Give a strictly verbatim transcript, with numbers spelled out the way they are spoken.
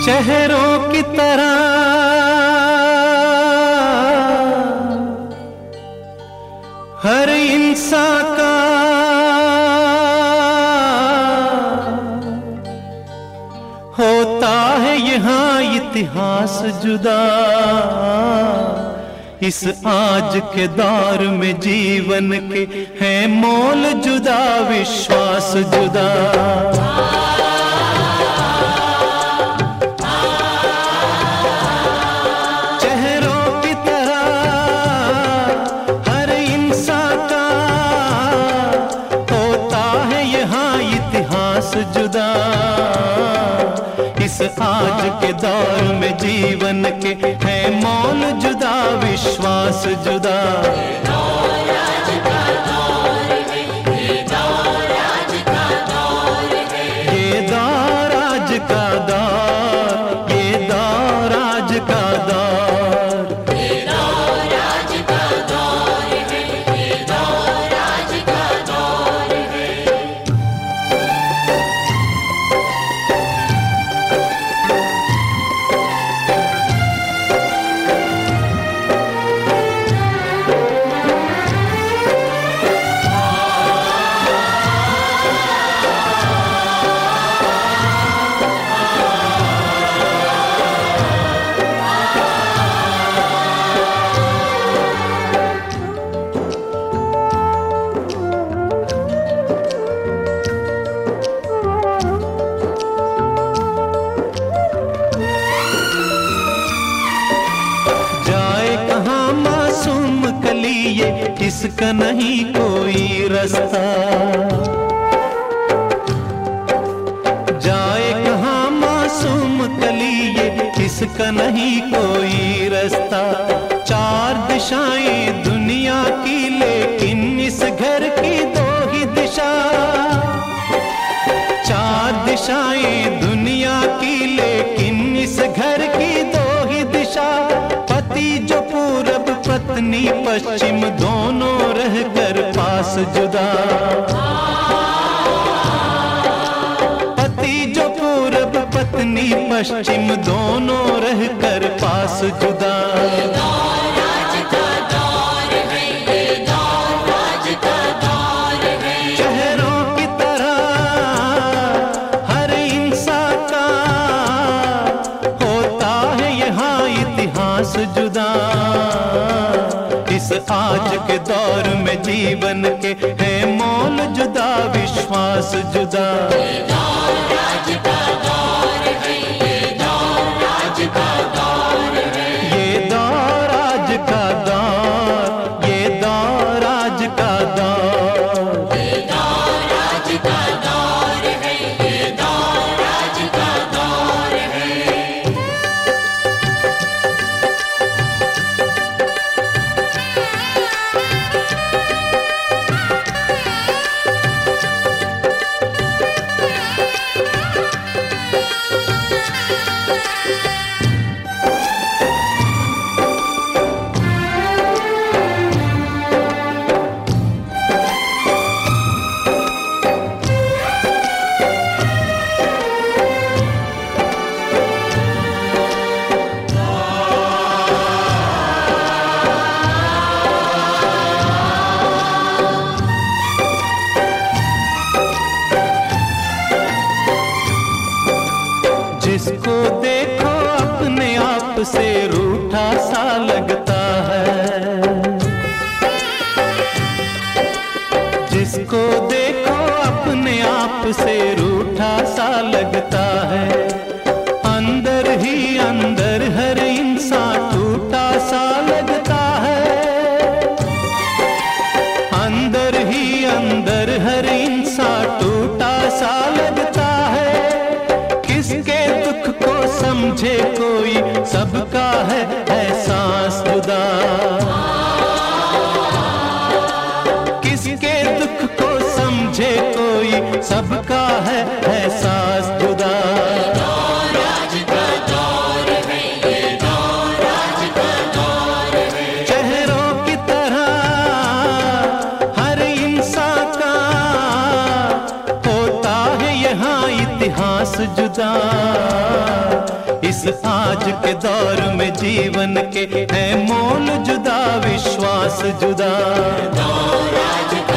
चेहरों की तरह हर इंसान का होता है यहाँ इतिहास जुदा। इस आज के दौर में जीवन के है मोल जुदा, विश्वास जुदा। जुदा इस आज के दौर में जीवन के है मोल जुदा, विश्वास जुदा। ये दौर आज का दौर है, ये दौर आज का दौर है, ये दौर आज का दौर, ये दौर आज का दौर, ये दौर आज का दौर है, ये दौर आज का दौर है। इसका नहीं कोई रास्ता, जाए कहाँ मासूम कली ये, इसका नहीं कोई रास्ता। चार दिशाएं दुनिया की लेकिन इस घर की दो ही दिशा, चार दिशाएं दुनिया की लेकिन इस घर की दो ही दिशा। पति जो पूरब पत्नी पश्चिम दोनों रहकर पास जुदा, पति जो पूरब पत्नी पश्चिम दोनों रहकर पास जुदा। ये दौर आज का दौर है, ये दौर आज का दौर है। चेहरों की तरह हर इंसान का होता है यहाँ इतिहास जुदा। इस आज के दौर में जीवन के है मोल जुदा, विश्वास जुदा। ये दौर आज का दौर है, ये दौर आज का दौर है, ये दौर आज का दौर, ये दौर आज का दौर, ये दौर आज का दौर है, ये दौर आज का दौर है। जिसको देखो अपने आप से रूठा सा लगता है, जिसको देखो अपने आप से रूठा सा लगता है। अंदर ही अंदर हर इंसान टूटा सा लगता है, अंदर ही अंदर हर इंसान टूटा सा लगता है। किसके दुख को समझे कोई, सबका है एहसास जुदा। किसके दुख को समझे कोई, सबका है एहसास जुदा। ये दौर आज का दौर है, ये दौर आज का दौर है। चेहरों की तरह हर इंसान का होता है यहाँ इतिहास जुदा। इस आज के दौर में जीवन के है मोल जुदा, विश्वास जुदा।